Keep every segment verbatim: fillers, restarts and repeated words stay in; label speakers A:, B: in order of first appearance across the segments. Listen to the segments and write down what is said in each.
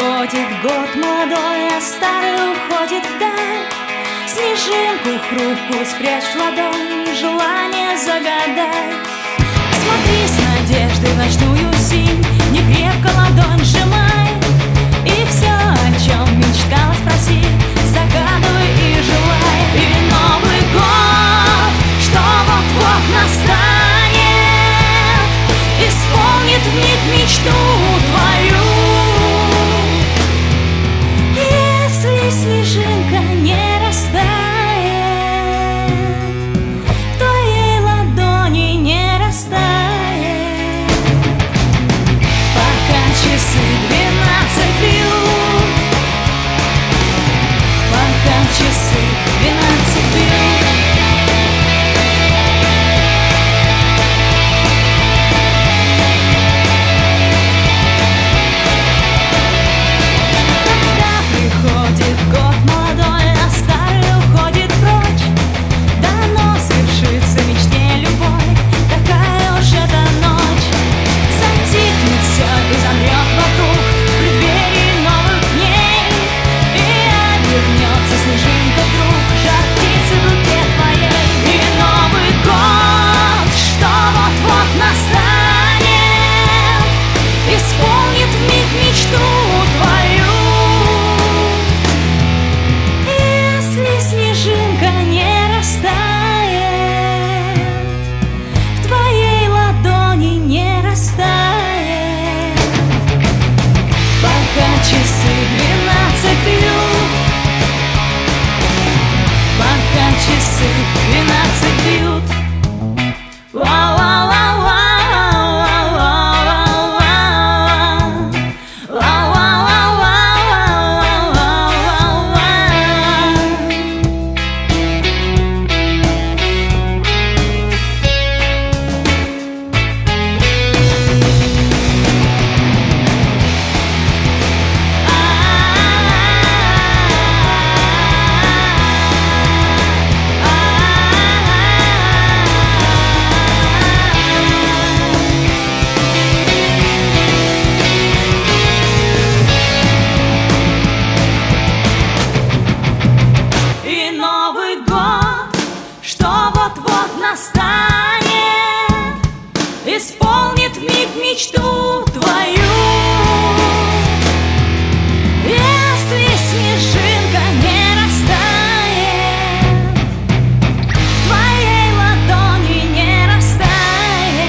A: приходит год молодой, а старый уходит вдаль. Снежинку хрупкую спрячь в ладонь, желание загадай. Смотри с надеждой в ночную синь, не крепко ладонь сжимай. И все, о чем мечтала, спроси, загадывай и желай. И Новый год, что вот-вот настанет, исполнит вмиг мечту твою. Если снежинка не растает, в твоей ладони не растает. Пока часы двенадцать бьют, пока часы двенадцать бьют. Часы двенадцать бьют, пока часы двенадцать бьют. Настанет, исполнит вмиг мечту твою. Если снежинка не растает, в твоей ладони не растает.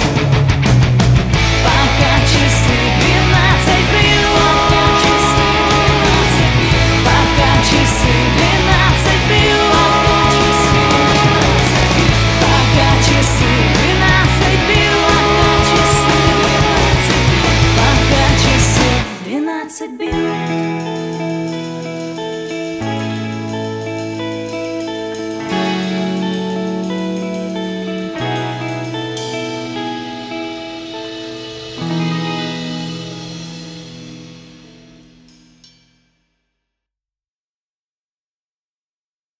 A: Пока часы двенадцать бьют, пока часы двенадцать бьют. Часы двенадцать бьют, пока часы двенадцать бьют.